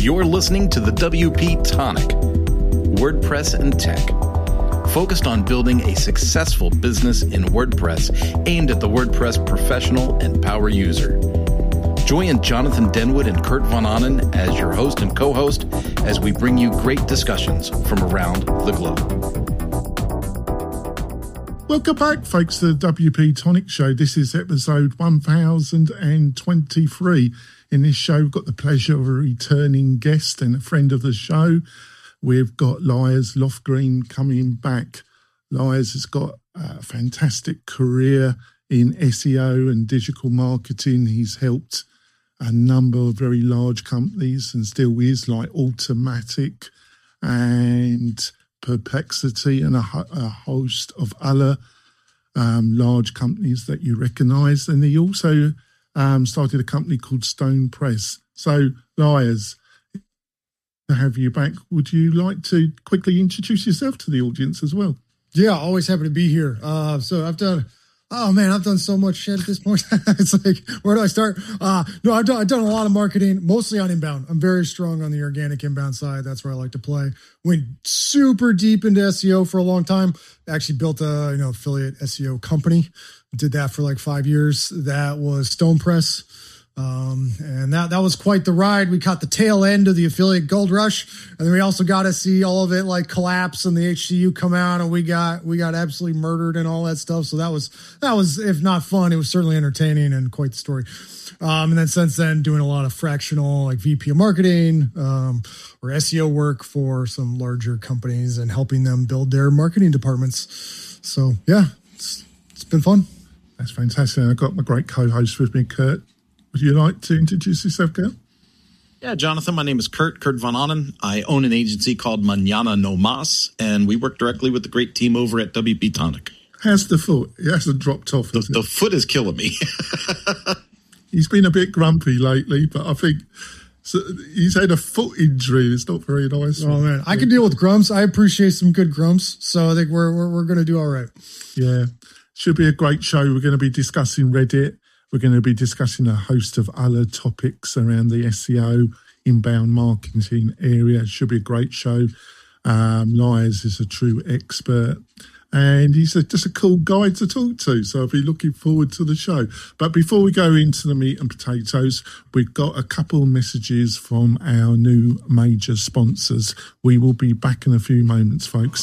You're listening to the WP Tonic, WordPress and Tech, focused on building a successful business in WordPress aimed at the WordPress professional and power user. Join Jonathan Denwood and Kurt Von Ahnen as your host and co-host as we bring you great discussions from around the globe. Welcome back, folks, to the WP Tonic Show. This is episode 1023. In this show, we've got the pleasure of a returning guest and a friend of the show. We've got Liaz Lofgren coming back. Liaz has got a fantastic career in SEO and digital marketing. He's helped a number of very large companies and still is, like Automatic and Perplexity and a host of other large companies that you recognise. And he also started a company called Stone Press. So, Liaz, to have you back, would you like to quickly introduce yourself to the audience as well? Yeah, always happy to be here. So I've done so much shit at this point. It's like, where do I start? No, I've done a lot of marketing, mostly on inbound. I'm very strong on the organic inbound side. That's where I like to play. Went super deep into SEO for a long time. Actually built a affiliate SEO company. Did that for like 5 years. That was Stone Press. And that was quite the ride. We caught the tail end of the affiliate gold rush, and then we also got to see all of it like collapse and the HCU come out, and we got absolutely murdered and all that stuff. So that was, if not fun, it was certainly entertaining and quite the story. And then since then, doing a lot of fractional like VP of marketing, or SEO work for some larger companies and helping them build their marketing departments. So yeah, it's been fun. That's fantastic. I've got my great co-host with me, Kurt. Would you like to introduce yourself, Kurt? Yeah, Jonathan, my name is Kurt Von Ahnen. I own an agency called Mañana No Mas, and we work directly with the great team over at WP Tonic. How's the foot? It hasn't dropped off. The foot is killing me. He's been a bit grumpy lately, but I think he's had a foot injury. It's not very nice. Oh, man. I can deal with grumps. I appreciate some good grumps, so I think we're going to do all right. Yeah. Should be a great show. We're going to be discussing Reddit. We're going to be discussing a host of other topics around the SEO, inbound marketing area. It should be a great show. Liaz is a true expert, and he's just a cool guy to talk to. So I'll be looking forward to the show. But before we go into the meat and potatoes, we've got a couple of messages from our new major sponsors. We will be back in a few moments, folks.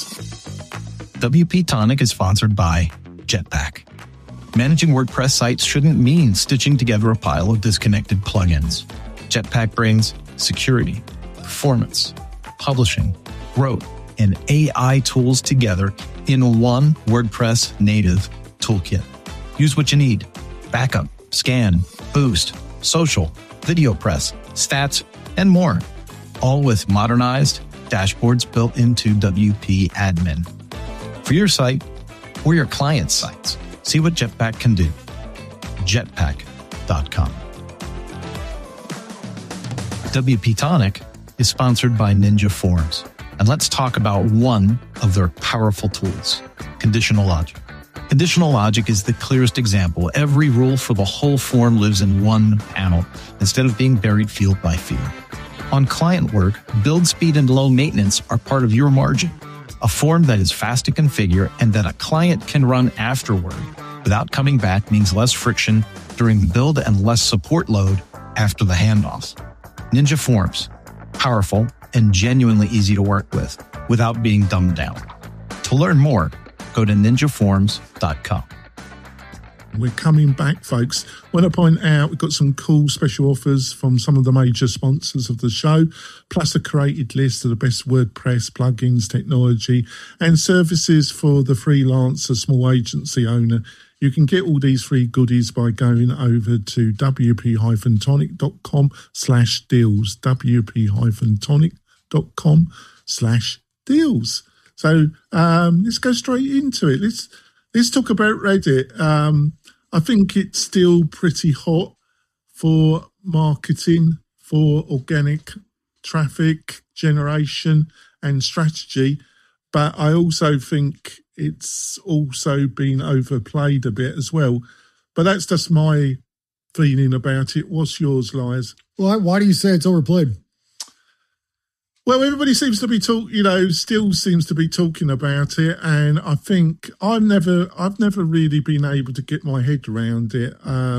WP Tonic is sponsored by Jetpack. Managing WordPress sites shouldn't mean stitching together a pile of disconnected plugins. Jetpack brings security, performance, publishing, growth, and AI tools together in one WordPress native toolkit. Use what you need: backup, scan, boost, social, video press, stats, and more. All with modernized dashboards built into WP Admin. For your site or your client's sites, see what Jetpack can do. Jetpack.com. WP Tonic is sponsored by Ninja Forms. And let's talk about one of their powerful tools, Conditional Logic. Conditional Logic is the clearest example. Every rule for the whole form lives in one panel instead of being buried field by field. On client work, build speed and low maintenance are part of your margin. A form that is fast to configure and that a client can run afterward without coming back means less friction during the build and less support load after the handoffs. Ninja Forms, powerful and genuinely easy to work with without being dumbed down. To learn more, go to ninjaforms.com. We're coming back, folks. I want to point out we've got some cool special offers from some of the major sponsors of the show, plus a curated list of the best WordPress plugins, technology, and services for the freelancer, small agency owner. You can get all these free goodies by going over to wp-tonic.com/deals, wp-tonic.com/deals. So let's go straight into it. Let's talk about Reddit. I think it's still pretty hot for marketing, for organic traffic generation and strategy. But I also think it's also been overplayed a bit as well. But that's just my feeling about it. What's yours, Liaz? Why do you say it's overplayed? Well, everybody seems to be still seems to be talking about it, and I think I've never really been able to get my head around it.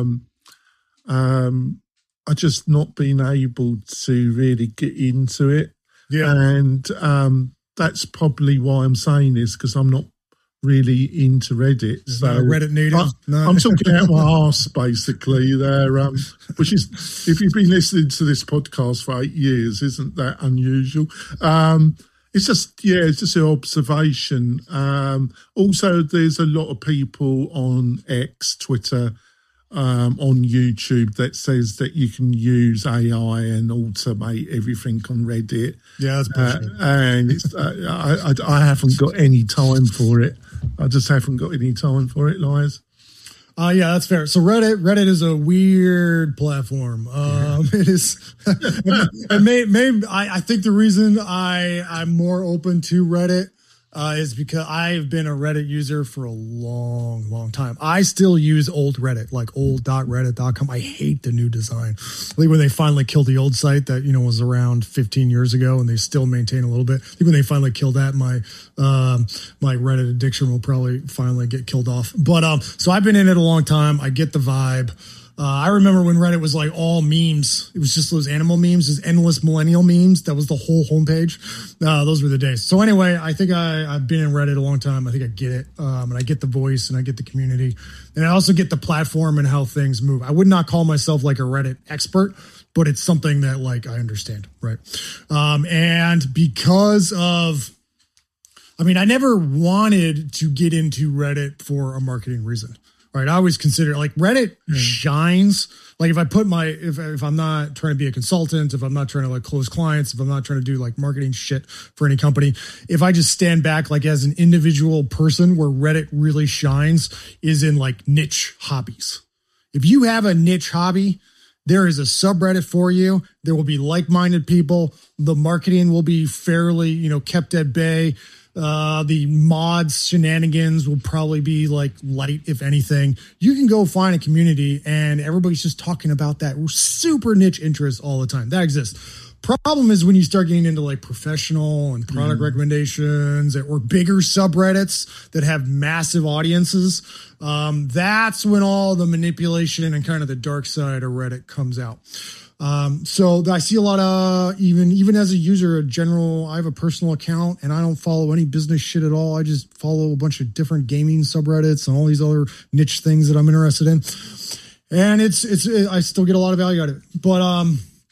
I just not been able to really get into it, and that's probably why I'm saying this, because I'm not really into Reddit. So Reddit native. I'm talking out my arse basically there, which is, if you've been listening to this podcast for 8 years, isn't that unusual? It's just an observation. Also, there's a lot of people on X, Twitter, on YouTube that says that you can use AI and automate everything on Reddit. Yeah, that's bullshit. And it's, I haven't got any time for it. I just haven't got any time for it, Liars. Yeah, that's fair. So Reddit is a weird platform. It is, and I think the reason I'm more open to Reddit is because I've been a Reddit user for a long, long time. I still use old Reddit, like old.reddit.com. I hate the new design. Like when they finally killed the old site that, was around 15 years ago, and they still maintain a little bit. I think when they finally kill that, my Reddit addiction will probably finally get killed off. But so I've been in it a long time. I get the vibe. I remember when Reddit was like all memes. It was just those animal memes, those endless millennial memes. That was the whole homepage. Those were the days. So anyway, I think I've been in Reddit a long time. I think I get it. And I get the voice and I get the community. And I also get the platform and how things move. I would not call myself like a Reddit expert, but it's something that like I understand, right? And because of, I never wanted to get into Reddit for a marketing reason. Right, I always consider like Reddit shines. Like if I put if I'm not trying to be a consultant, if I'm not trying to like close clients, if I'm not trying to do like marketing shit for any company, if I just stand back like as an individual person, where Reddit really shines is in like niche hobbies. If you have a niche hobby, there is a subreddit for you. There will be like-minded people. The marketing will be fairly, kept at bay. The mods shenanigans will probably be like light, if anything. You can go find a community and everybody's just talking about that super niche interest all the time. That exists. Problem is when you start getting into like professional and product recommendations or bigger subreddits that have massive audiences. That's when all the manipulation and kind of the dark side of Reddit comes out. So I see a lot of, even as a user, I have a personal account and I don't follow any business shit at all. I just follow a bunch of different gaming subreddits and all these other niche things that I'm interested in. And I still get a lot of value out of it. But,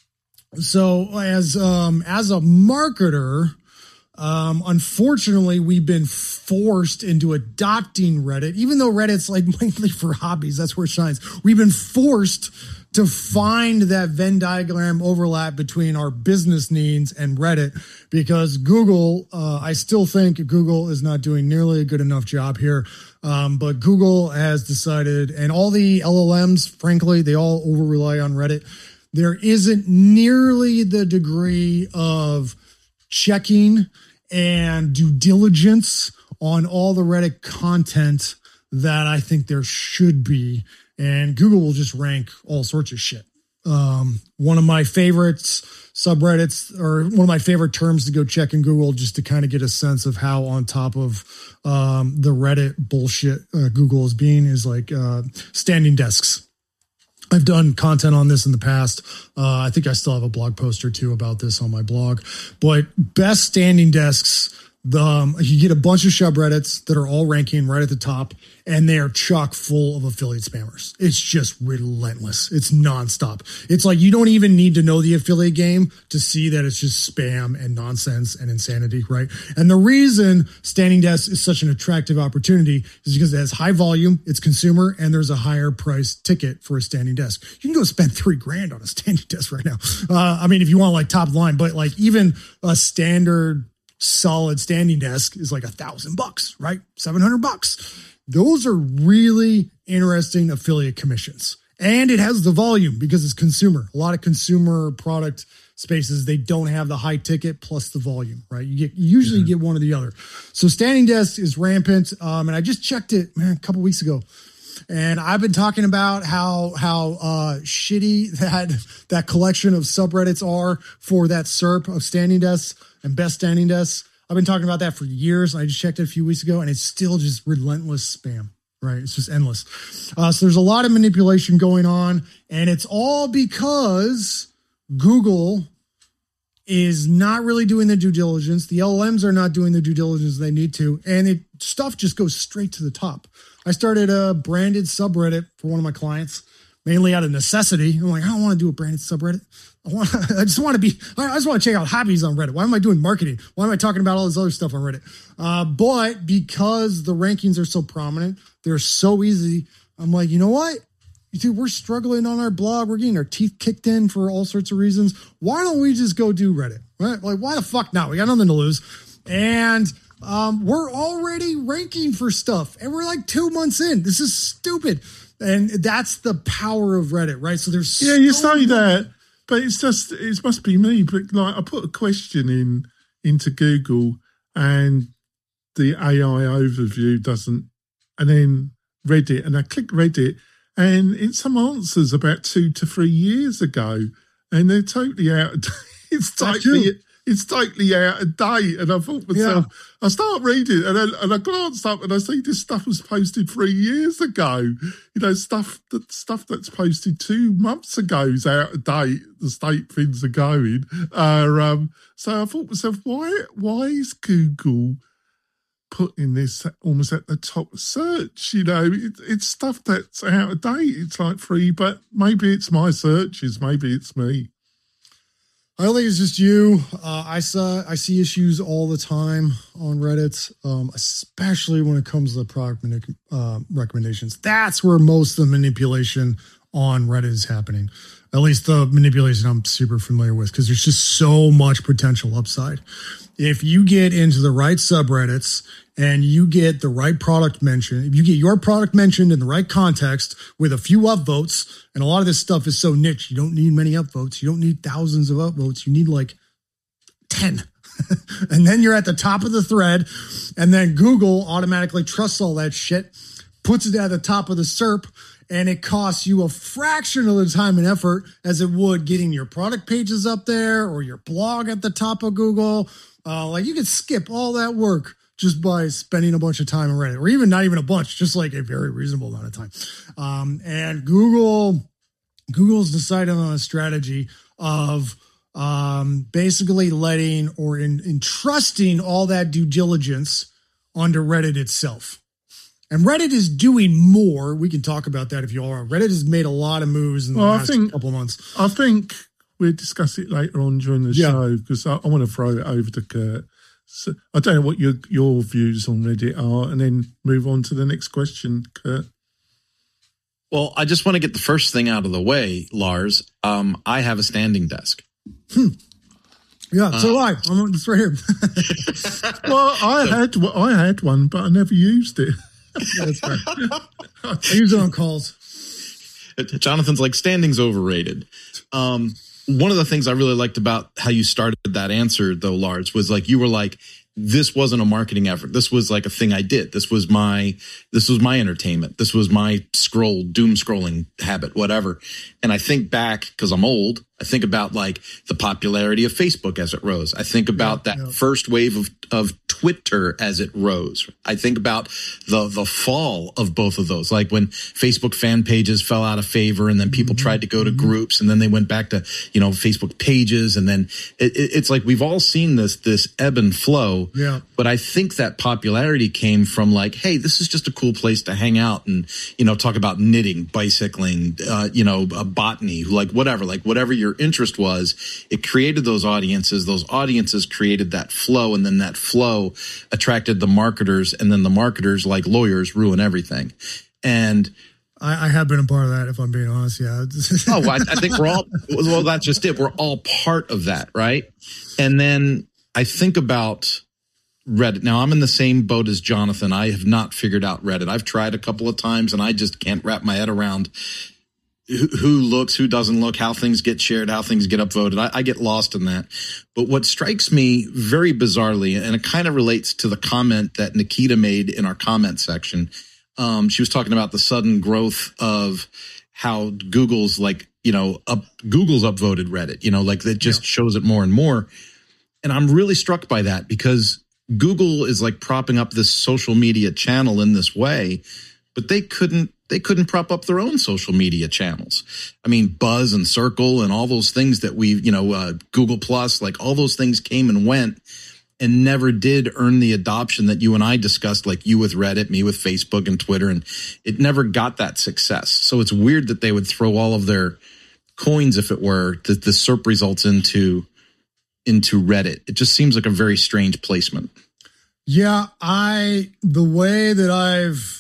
so as a marketer, unfortunately, we've been forced into adopting Reddit, even though Reddit's like mainly for hobbies. That's where it shines. We've been forced to find that Venn diagram overlap between our business needs and Reddit, because Google, I still think Google is not doing nearly a good enough job here. But Google has decided, and all the LLMs, frankly, they all over rely on Reddit. There isn't nearly the degree of checking and due diligence on all the Reddit content that I think there should be. And Google will just rank all sorts of shit. One of my favorites subreddits, or one of my favorite terms to go check in Google, just to kind of get a sense of how on top of the Reddit bullshit Google is being, is like standing desks. I've done content on this in the past. I think I still have a blog post or two about this on my blog. But best standing desks, you get a bunch of subreddits that are all ranking right at the top, and they are chock full of affiliate spammers. It's just relentless. It's nonstop. It's like you don't even need to know the affiliate game to see that it's just spam and nonsense and insanity, right? And the reason standing desk is such an attractive opportunity is because it has high volume, it's consumer, and there's a higher price ticket for a standing desk. You can go spend $3,000 on a standing desk right now. If you want like top line, but like even a standard solid standing desk is like $1,000, right? $700. Those are really interesting affiliate commissions. And it has the volume because it's consumer. A lot of consumer product spaces, they don't have the high ticket plus the volume, right? You usually get one or the other. So standing desk is rampant. And I just checked it, a couple weeks ago. And I've been talking about how shitty that collection of subreddits are for that SERP of standing desks and best standing desks. I've been talking about that for years. I just checked it a few weeks ago, and it's still just relentless spam, right? It's just endless. So there's a lot of manipulation going on, and it's all because Google is not really doing the due diligence. The LLMs are not doing the due diligence they need to, and stuff just goes straight to the top. I started a branded subreddit for one of my clients, mainly out of necessity. I'm like, I don't want to do a branded subreddit. I just want to check out hobbies on Reddit. Why am I doing marketing? Why am I talking about all this other stuff on Reddit? But because the rankings are so prominent, they're so easy. I'm like, you know what? Dude, we're struggling on our blog. We're getting our teeth kicked in for all sorts of reasons. Why don't we just go do Reddit? Right? Like, why the fuck not? We got nothing to lose. And we're already ranking for stuff. And we're like 2 months in. This is stupid. And that's the power of Reddit, right? So there's you say that, but it must be me. But like, I put a question into Google, and the AI overview doesn't, and then Reddit, and I click Reddit, and it's some answers about 2 to 3 years ago, and they're totally out of date. It's totally out of date. And I thought to myself, I start reading, and I glance up, and I see this stuff was posted 3 years ago. You know, stuff that's posted 2 months ago is out of date. The state things are going. So I thought to myself, why is Google putting this almost at the top of search? You know, it's stuff that's out of date. It's like free, but maybe it's my searches, maybe it's me. I don't think it's just you. I see issues all the time on Reddit, especially when it comes to the product recommendations. That's where most of the manipulation on Reddit is happening. At least the manipulation I'm super familiar with, because there's just so much potential upside. If you get into the right subreddits and you get the right product mentioned, if you get your product mentioned in the right context with a few upvotes, and a lot of this stuff is so niche, you don't need many upvotes. You don't need thousands of upvotes. You need like 10. And then you're at the top of the thread, and then Google automatically trusts all that shit, puts it at the top of the SERP, and it costs you a fraction of the time and effort as it would getting your product pages up there or your blog at the top of Google. Like, you could skip all that work just by spending a bunch of time on Reddit, or even not even a bunch, just like a very reasonable amount of time. And Google's decided on a strategy of basically letting or entrusting all that due diligence onto Reddit itself. And Reddit is doing more. We can talk about that if you all are. Reddit has made a lot of moves in the last couple of months. I think we'll discuss it later on during the show, because I want to throw it over to Kurt. So I don't know what your views on Reddit are, and then move on to the next question, Kurt. Well, I just want to get the first thing out of the way, Lars. I have a standing desk. Yeah, so do I. It's right here. Well, I had one, but I never used it. Yeah, that's fair. I use it on calls. Jonathan's like, standing's overrated. One of the things I really liked about how you started that answer, though, Lars, was like, you were like, this wasn't a marketing effort. This was like a thing I did. This was my entertainment. This was my doom scrolling habit, whatever. And I think back, because I'm old, I think about like the popularity of Facebook as it rose. I think about that first wave of Twitter as it rose. I think about the fall of both of those, like when Facebook fan pages fell out of favor, and then people tried to go to groups, and then they went back to, Facebook pages. And then it's like, we've all seen this ebb and flow. Yeah. But I think that popularity came from like, hey, this is just a cool place to hang out and, talk about knitting, bicycling, botany, like whatever your interest was. It created those audiences. Those audiences created that flow, and then that flow attracted the marketers, and then the marketers, like lawyers, ruin everything. And I have been a part of that, if I'm being honest. Yeah. I think we're all, well, that's just it. We're all part of that. Right. And then I think about Reddit. Now, I'm in the same boat as Jonathan. I have not figured out Reddit. I've tried a couple of times, and I just can't wrap my head around who looks, who doesn't look, how things get shared, how things get upvoted. I get lost in that. But what strikes me very bizarrely, and it kind of relates to the comment that Nikita made in our comment section, She was talking about the sudden growth of how Google's Google's upvoted Reddit, like that just shows it more and more. And I'm really struck by that because Google is like propping up this social media channel in this way, but they couldn't prop up their own social media channels. I mean, Buzz and Circle and all those things that Google Plus, like all those things came and went and never did earn the adoption that you and I discussed, like you with Reddit, me with Facebook and Twitter, and it never got that success. So it's weird that they would throw all of their coins, if it were, the SERP results into Reddit. It just seems like a very strange placement. Yeah, the way that I've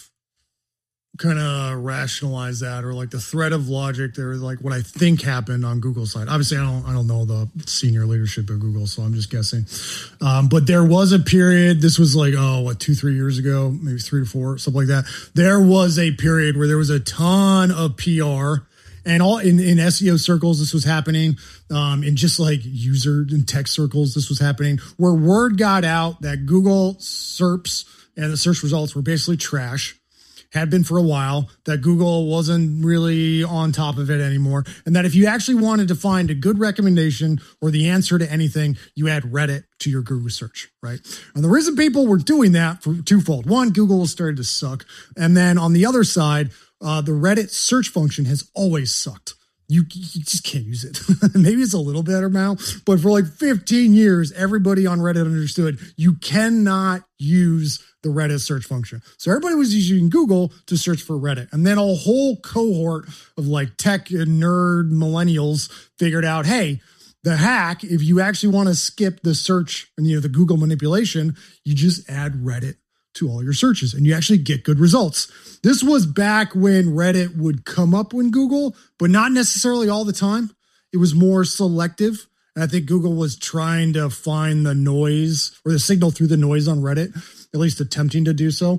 kind of rationalized that, or like the thread of logic there, like what I think happened on Google's side. Obviously, I don't know the senior leadership at Google, so I'm just guessing. But there was a period, this was like, 2-3 years ago, maybe 3 to 4, something like that. There was a period where there was a ton of PR. And all in SEO circles, this was happening. In just like user and tech circles, this was happening, where word got out that Google SERPs and the search results were basically trash, had been for a while, that Google wasn't really on top of it anymore, and that if you actually wanted to find a good recommendation or the answer to anything, you add Reddit to your Google search, right? And the reason people were doing that for twofold. One, Google started to suck. And then on the other side, the Reddit search function has always sucked. You just can't use it. Maybe it's a little better now, but for like 15 years, everybody on Reddit understood you cannot use the Reddit search function. So everybody was using Google to search for Reddit. And then a whole cohort of like tech and nerd millennials figured out, hey, the hack, if you actually want to skip the search and the Google manipulation, you just add Reddit to all your searches and you actually get good results. This was back when Reddit would come up in Google, but not necessarily all the time. It was more selective. And I think Google was trying to find the noise or the signal through the noise on Reddit, at least attempting to do so.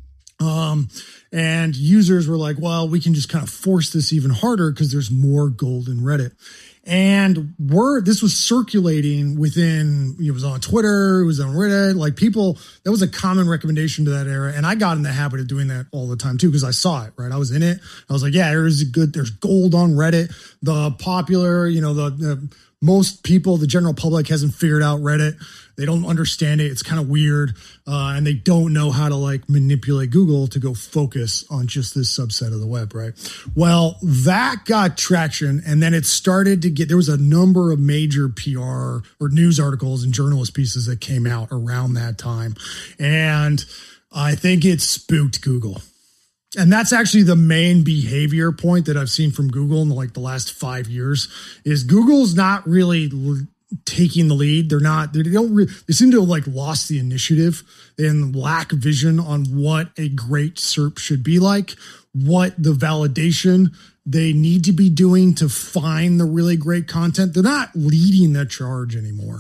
And users were like, well, we can just kind of force this even harder because there's more gold in Reddit. And this was circulating within, it was on Twitter, it was on Reddit, like people, that was a common recommendation to that era. And I got in the habit of doing that all the time too, because I saw it, right? I was in it. I was like, yeah, there's gold on Reddit. The popular, the most people, the general public hasn't figured out Reddit. They don't understand it. It's kind of weird. And they don't know how to like manipulate Google to go focus on just this subset of the web, right? Well, that got traction. And then it started to there was a number of major PR or news articles and journalist pieces that came out around that time. And I think it spooked Google. And that's actually the main behavior point that I've seen from Google in like the last 5 years is Google's not really taking the lead. They seem to have like lost the initiative and lack vision on what a great SERP should be like, what the validation they need to be doing to find the really great content. They're not leading the charge anymore.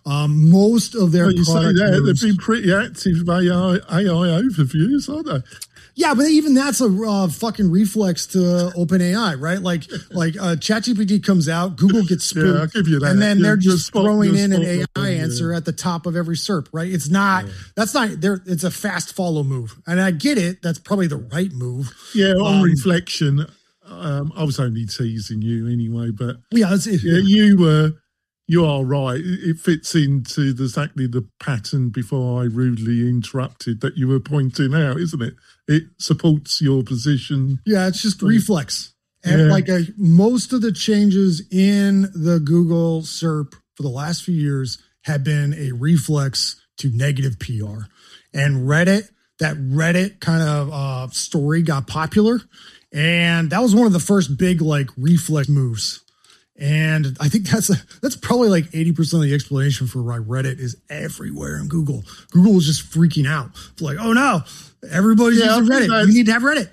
Most of their product they've been pretty active by AI overviews, aren't they? Yeah, but even that's a fucking reflex to OpenAI, right? Like ChatGPT comes out, Google gets spooked, yeah, I'll give you that. And then they're just throwing in an AI answer at the top of every SERP, right? It's not, it's a fast follow move. And I get it, that's probably the right move. Yeah, on reflection, I was only teasing you anyway, but yeah, that's it. Yeah, you are right. It fits into exactly the pattern before I rudely interrupted that you were pointing out, isn't it? It supports your position. Yeah, it's just reflex. And most of the changes in the Google SERP for the last few years have been a reflex to negative PR. And that Reddit kind of story got popular. And that was one of the first big like reflex moves. And I think that's probably like 80% of the explanation for why Reddit is everywhere in Google. Google was just freaking out. It's like, oh no, everybody's using Reddit. We need to have Reddit.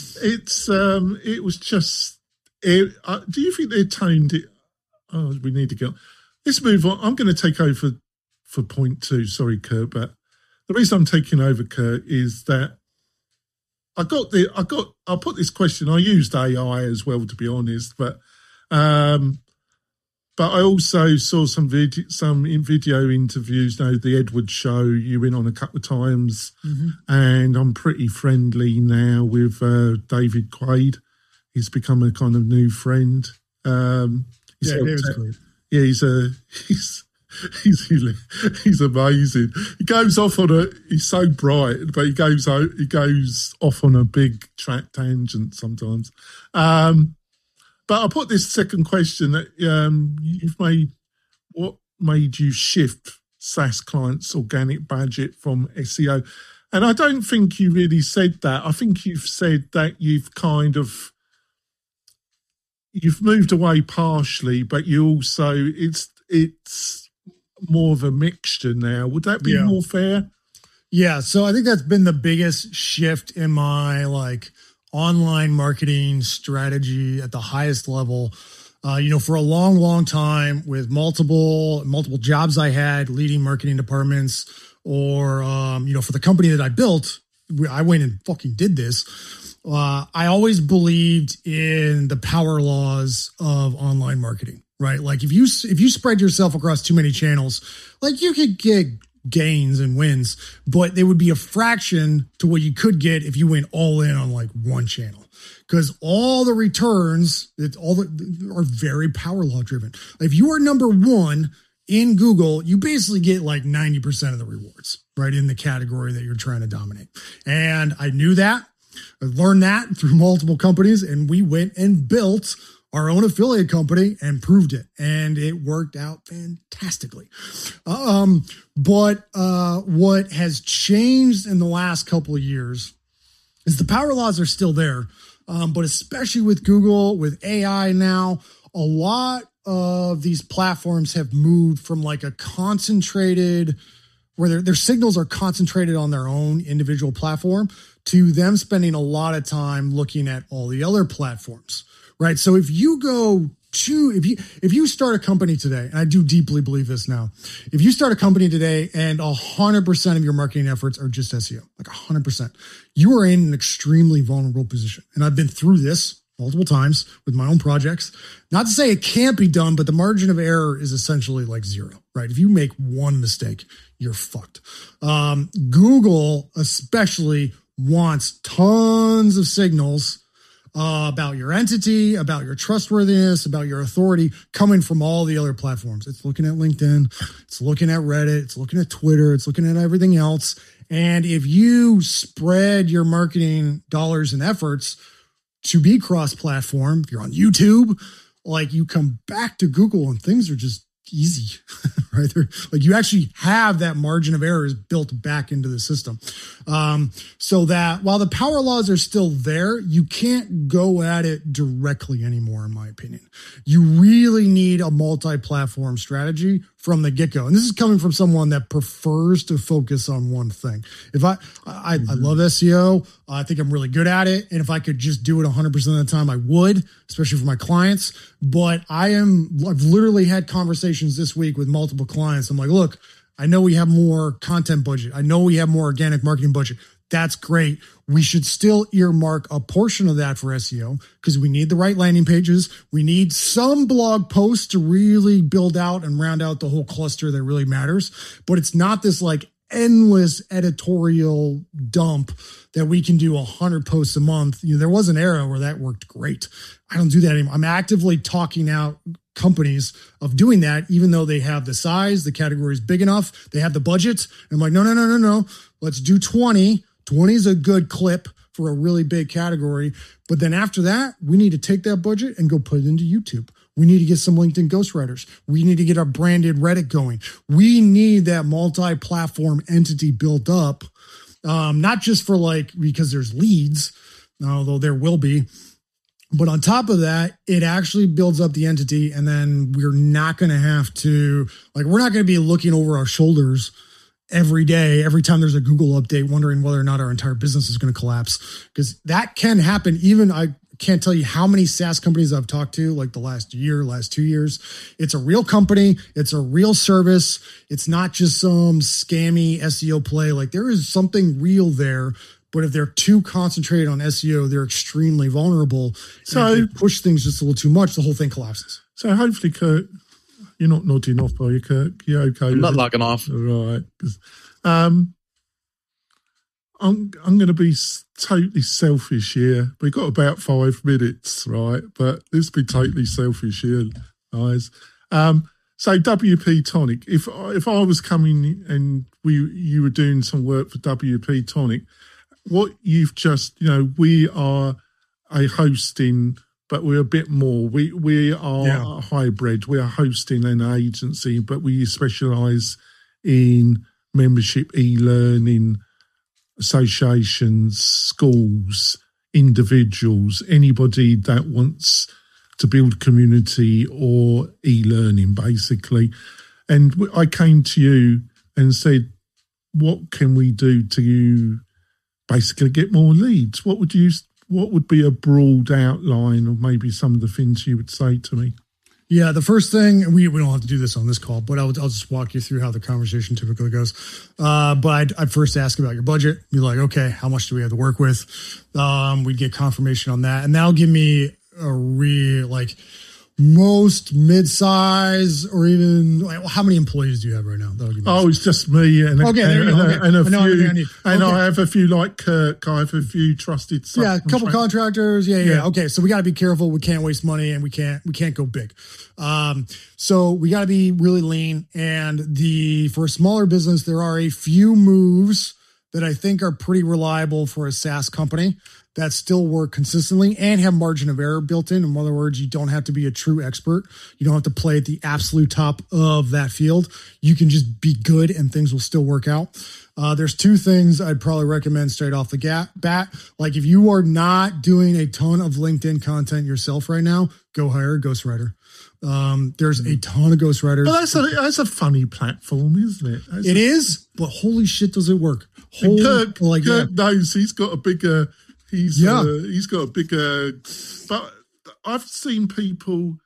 It was just, do you think they toned it? Oh, we need to go. Let's move on. I'm going to take over for point 2. Sorry, Kurt, but the reason I'm taking over, Kurt, is that I'll put this question. I used AI as well, to be honest, but But I also saw some video interviews. The Edward Show you went on a couple of times, and I'm pretty friendly now with David Quaid. He's become a kind of new friend. David's great. Yeah, he's amazing. He goes off on he's so bright, but he goes off on a big track tangent sometimes. But I put this second question that you've made. What made you shift SaaS clients' organic budget from SEO? And I don't think you really said that. I think you've said that you've moved away partially, but you also it's more of a mixture now. Would that be more fair? Yeah. So I think that's been the biggest shift in my online marketing strategy at the highest level. For a long, long time with multiple jobs I had leading marketing departments or, for the company that I built, I went and fucking did this. I always believed in the power laws of online marketing, right? Like if you spread yourself across too many channels, you could get gains and wins, but they would be a fraction to what you could get if you went all in on one channel. Because all the returns, are very power law driven. If you are number one in Google, you basically get 90% of the rewards, right, in the category that you're trying to dominate. And I knew that. I learned that through multiple companies, and we went and built our own affiliate company and proved it. And it worked out fantastically. But what has changed in the last couple of years is the power laws are still there. But especially with Google, with AI now, a lot of these platforms have moved from a concentrated, where their signals are concentrated on their own individual platform, to them spending a lot of time looking at all the other platforms, right? So if you start a company today, and I do deeply believe this now, if you start a company today and 100% of your marketing efforts are just SEO, 100%, you are in an extremely vulnerable position. And I've been through this multiple times with my own projects. Not to say it can't be done, but the margin of error is essentially zero, right? If you make one mistake, you're fucked. Google especially wants tons of signals about your entity, about your trustworthiness, about your authority coming from all the other platforms. It's looking at LinkedIn, it's looking at Reddit, it's looking at Twitter, it's looking at everything else. And if you spread your marketing dollars and efforts to be cross-platform, if you're on YouTube, you come back to Google and things are just easy, right? You actually have that margin of errors built back into the system. So that while the power laws are still there, you can't go at it directly anymore, in my opinion. You really need a multi-platform strategy from the get-go. And this is coming from someone that prefers to focus on one thing. If I love SEO, I think I'm really good at it. And if I could just do it 100% of the time, I would, especially for my clients. But I've literally had conversations this week with multiple clients. I'm like, look, I know we have more content budget. I know we have more organic marketing budget. That's great. We should still earmark a portion of that for SEO because we need the right landing pages. We need some blog posts to really build out and round out the whole cluster that really matters. But it's not this endless editorial dump that we can do 100 posts a month. There was an era where that worked great. I don't do that anymore. I'm actively talking out companies of doing that, even though they have the size, the category is big enough, they have the budget. And I'm like, no. Let's do 20. 20 is a good clip for a really big category. But then after that, we need to take that budget and go put it into YouTube. We need to get some LinkedIn ghostwriters. We need to get our branded Reddit going. We need that multi-platform entity built up, not just for because there's leads, although there will be. But on top of that, it actually builds up the entity. And then we're not going to have to, we're not going to be looking over our shoulders every day, every time there's a Google update, wondering whether or not our entire business is going to collapse. Because that can happen. Even I can't tell you how many SaaS companies I've talked to the last 2 years. It's a real company. It's a real service. It's not just some scammy SEO play. There is something real there. But if they're too concentrated on SEO, they're extremely vulnerable. So if they push things just a little too much, the whole thing collapses. So hopefully, Kurt, You're not nodding off, are you, Kirk? You okay? I'm not locking off. All right. I'm going to be totally selfish here. We've got about 5 minutes, right? But let's be totally selfish here, guys. So WP Tonic, if I was coming and you were doing some work for WP Tonic, what you've just, we are a hosting, but we're a bit more. We are a hybrid. We are hosting an agency, but we specialise in membership, e-learning, associations, schools, individuals, anybody that wants to build community or e-learning, basically. And I came to you and said, what can we do to basically get more leads? What would be a broad outline of maybe some of the things you would say to me? Yeah, the first thing, we don't have to do this on this call, but I'll just walk you through how the conversation typically goes. But I'd first ask about your budget. Be like, okay, how much do we have to work with? We'd get confirmation on that. And that'll give me a real, most mid-size, or even how many employees do you have right now? It's just me and a few, and I have a few like Kirk. I have a few trusted. A couple contractors. Yeah. Okay, so we got to be careful. We can't waste money, and we can't go big. So we got to be really lean. And for a smaller business, there are a few moves that I think are pretty reliable for a SaaS company that still work consistently and have margin of error built in. In other words, you don't have to be a true expert. You don't have to play at the absolute top of that field. You can just be good and things will still work out. There's 2 things I'd probably recommend straight off the bat. Like if you are not doing a ton of LinkedIn content yourself right now, go hire a ghostwriter. There's a ton of ghostwriters. But that's a funny platform, isn't it? It is, but holy shit, does it work? Kirk knows he's got a bigger... He's got a bigger, but I've seen people.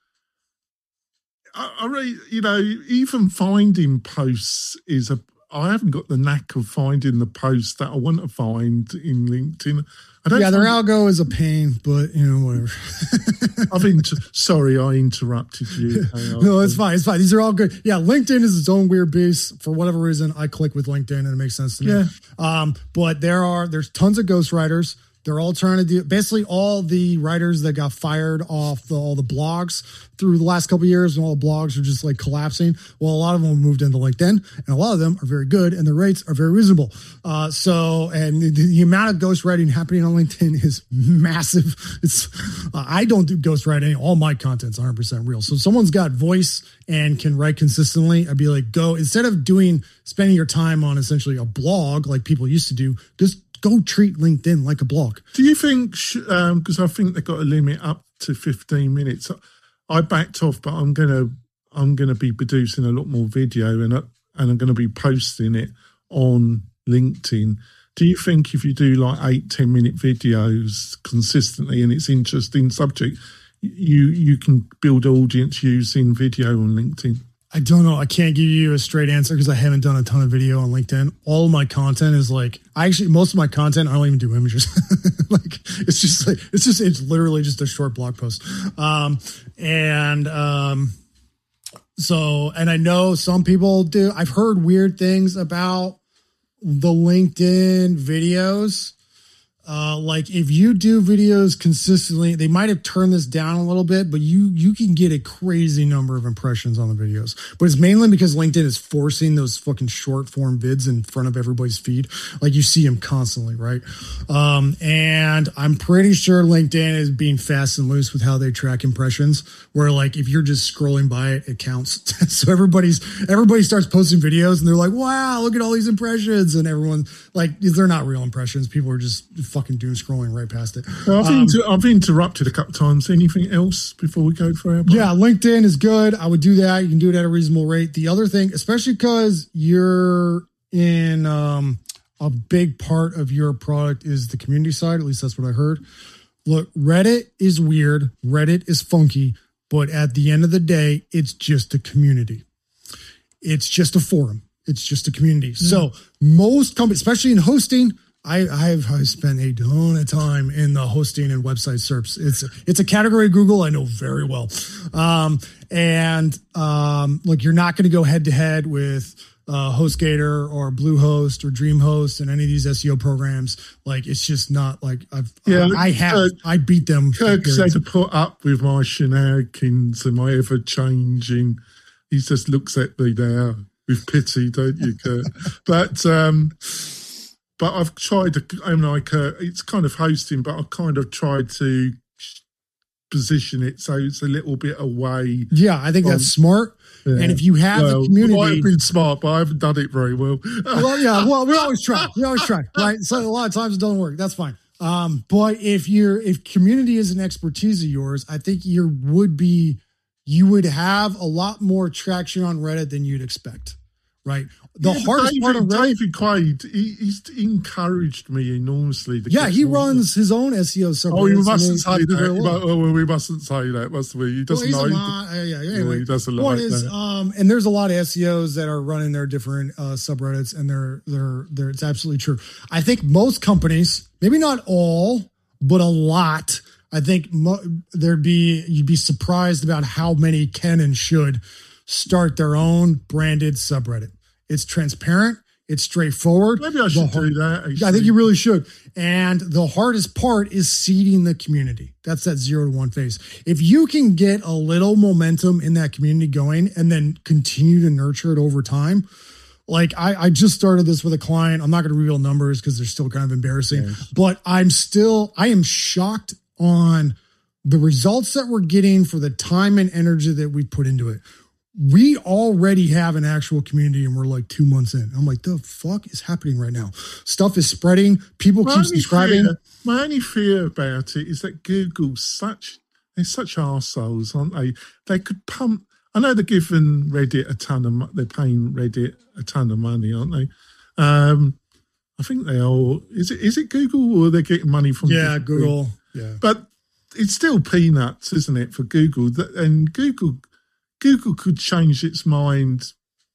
I really, even finding posts I haven't got the knack of finding the posts that I want to find in LinkedIn. Their algo is a pain, but whatever. Sorry, I interrupted you. No, it's fine. It's fine. These are all good. Yeah, LinkedIn is its own weird beast. For whatever reason, I click with LinkedIn and it makes sense to me. Yeah. But there's tons of ghostwriters. They're all trying to do basically all the writers that got fired off all the blogs through the last couple of years, and all the blogs are just collapsing. Well, a lot of them moved into LinkedIn, and a lot of them are very good, and their rates are very reasonable. And the amount of ghostwriting happening on LinkedIn is massive. I don't do ghostwriting. All my content's 100% real. So if someone's got voice and can write consistently, I'd be like, go, instead of spending your time on essentially a blog like people used to do, just go treat LinkedIn like a blog. Do you think, because I think they've got a limit up to 15 minutes, I backed off, but I'm gonna be producing a lot more video and I'm going to be posting it on LinkedIn. Do you think if you do 8-10 minute videos consistently and it's interesting subject, you can build audience using video on LinkedIn? I don't know. I can't give you a straight answer because I haven't done a ton of video on LinkedIn. All of my content is most of my content, I don't even do images. It's literally just a short blog post. And I know some people do. I've heard weird things about the LinkedIn videos. If you do videos consistently, they might have turned this down a little bit, but you can get a crazy number of impressions on the videos. But it's mainly because LinkedIn is forcing those fucking short form vids in front of everybody's feed. You see them constantly, right? And I'm pretty sure LinkedIn is being fast and loose with how they track impressions, where if you're just scrolling by it, it counts. So everybody starts posting videos and they're like, wow, look at all these impressions. And everyone, they're not real impressions. People are just fucking doom scrolling right past it. I've interrupted a couple of times. Anything else before we go for our break? Yeah, LinkedIn is good. I would do that. You can do it at a reasonable rate. The other thing, especially because you're in a big part of your product is the community side. At least that's what I heard. Look, Reddit is weird. Reddit is funky. But at the end of the day, it's just a community. It's just a forum. It's just a community. So most companies, especially in hosting, I've spent a ton of time in the hosting and website SERPs. It's a category of Google I know very well. Look, you're not going to go head to head with HostGator or Bluehost or DreamHost and any of these SEO programs. Like, it's just not like I beat them. Kirk's had to put up with my shenanigans and my ever changing. He just looks at me now with pity, don't you, Kirk? But I've tried to, it's kind of hosting, but I've kind of tried to position it so it's a little bit away. Yeah, I think that's smart. Yeah. And if you have a community, it might have been smart, but I haven't done it very well. Well, we always try. Right? So a lot of times it doesn't work. That's fine. But if community is an expertise of yours, I think you would have a lot more traction on Reddit than you'd expect. Right. The hardest part of Reddit, David Quaid, he's encouraged me enormously. He runs his own SEO subreddit. Oh, we mustn't say that. We mustn't say that, must we? He doesn't know. Anyway, he doesn't like that. And there's a lot of SEOs that are running their different subreddits, and they're it's absolutely true. I think most companies, maybe not all, but a lot. I think you'd be surprised about how many can and should start their own branded subreddit. It's transparent. It's straightforward. Maybe I should do that. Actually. I think you really should. And the hardest part is seeding the community. That's that 0 to 1 phase. If you can get a little momentum in that community going and then continue to nurture it over time. Like I just started this with a client. I'm not going to reveal numbers because they're still kind of embarrassing, but I am shocked on the results that we're getting for the time and energy that we put into it. We already have an actual community and we're like 2 months in. I'm like, the fuck is happening right now? Stuff is spreading. People keep subscribing. My only fear about it is that Google's they're such arseholes, aren't they? They could pump. I know they're giving Reddit they're paying Reddit a ton of money, aren't they? I think they are. Is it Google or they're getting money from? Yeah, Google. Yeah. But it's still peanuts, isn't it, for Google? And Google could change its mind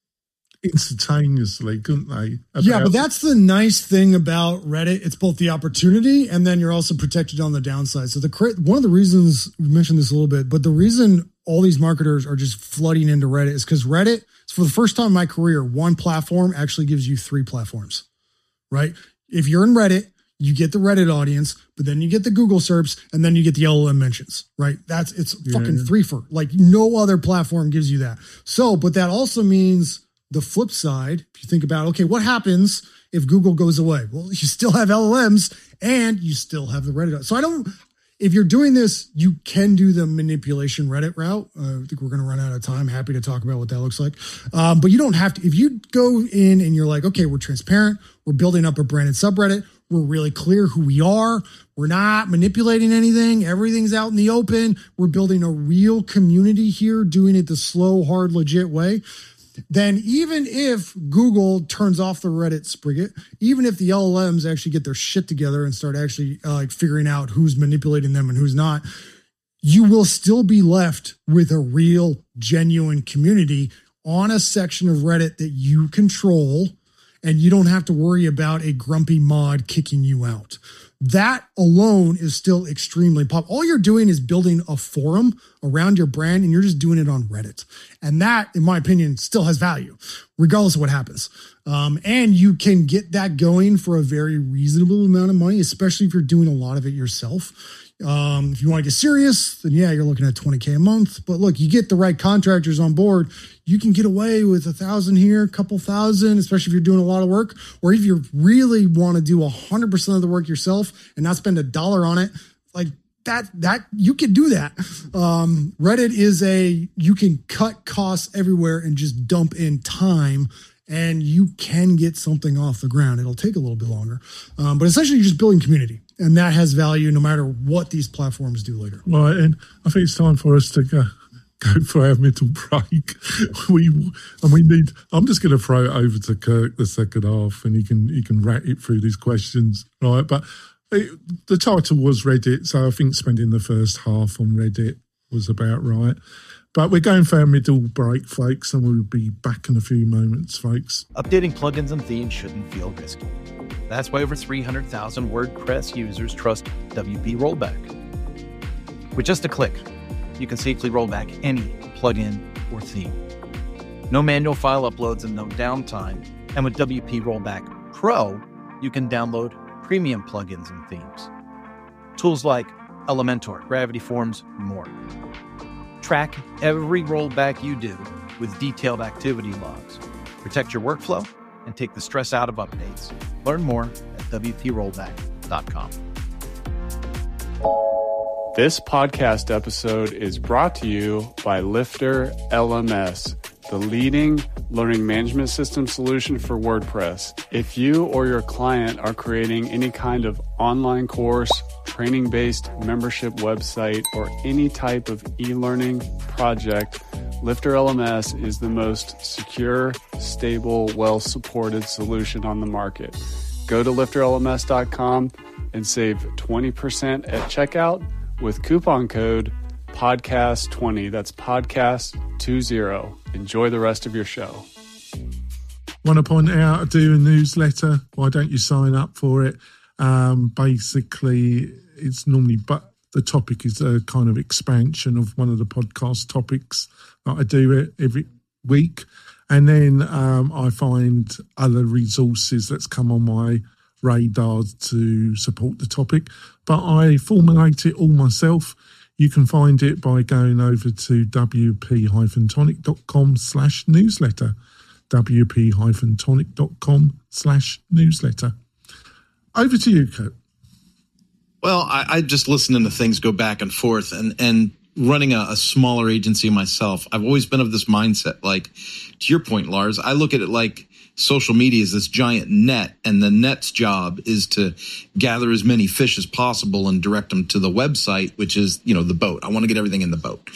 instantaneously, couldn't they? But that's the nice thing about Reddit. It's both the opportunity and then you're also protected on the downside. So one of the reasons, we mentioned this a little bit, but the reason all these marketers are just flooding into Reddit is because Reddit, for the first time in my career, one platform actually gives you 3 platforms, right? If you're in Reddit, you get the Reddit audience, but then you get the Google SERPs, and then you get the LLM mentions, right? It's fucking 3-for. Like no other platform gives you that. So, but that also means the flip side, if you think about, okay, what happens if Google goes away? Well, you still have LLMs and you still have the Reddit. So if you're doing this, you can do the manipulation Reddit route. I think we're going to run out of time. Happy to talk about what that looks like. But you don't have to, if you go in and you're like, okay, we're transparent. We're building up a branded subreddit. We're really clear who we are. We're not manipulating anything. Everything's out in the open. We're building a real community here, doing it the slow, hard, legit way. Then even if Google turns off the Reddit spigot, even if the LLMs actually get their shit together and start actually figuring out who's manipulating them and who's not, you will still be left with a real, genuine community on a section of Reddit that you control. And you don't have to worry about a grumpy mod kicking you out. That alone is still extremely popular. All you're doing is building a forum around your brand, and you're just doing it on Reddit. And that, in my opinion, still has value, regardless of what happens. And you can get that going for a very reasonable amount of money, especially if you're doing a lot of it yourself. If you want to get serious, then yeah, you're looking at $20K a month. But look, you get the right contractors on board, you can get away with 1,000 here, a couple thousand, especially if you're doing a lot of work, or if you really want to do 100% of the work yourself and not spend $1 on it, like that you can do that. Reddit is you can cut costs everywhere and just dump in time, and you can get something off the ground. It'll take a little bit longer, but essentially you're just building community. And that has value no matter what these platforms do later. Right, and I think it's time for us to go for our middle break. I'm just going to throw it over to Kirk the second half, and he can rat it through these questions, right? But the title was Reddit, so I think spending the first half on Reddit was about right. But we're going for our middle break, folks, and we'll be back in a few moments, folks. Updating plugins and themes shouldn't feel risky. That's why over 300,000 WordPress users trust WP Rollback. With just a click, you can safely roll back any plugin or theme. No manual file uploads and no downtime. And with WP Rollback Pro, you can download premium plugins and themes. Tools like Elementor, Gravity Forms, more. Track every rollback you do with detailed activity logs. Protect your workflow and take the stress out of updates. Learn more at WPRollback.com. This podcast episode is brought to you by Lifter LMS, the leading learning management system solution for WordPress. If you or your client are creating any kind of online course, training-based membership website, or any type of e-learning project, Lifter LMS is the most secure, stable, well-supported solution on the market. Go to lifterlms.com and save 20% at checkout with coupon code podcast20. That's podcast20. Enjoy the rest of your show. Want to point out, I do a newsletter. Why don't you sign up for it? Basically, it's normally, but the topic is a kind of expansion of one of the podcast topics that I do it every week. And then I find other resources that's come on my radar to support the topic. But I formulate it all myself. You can find it by going over to wp-tonic.com/newsletter. wp-tonic.com/newsletter. Over to you, Kurt. Well, I just listening to things go back and forth, and running a smaller agency myself, I've always been of this mindset. Like, to your point, Lars, I look at it like social media is this giant net, and the net's job is to gather as many fish as possible and direct them to the website, which is, the boat. I want to get everything in the boat.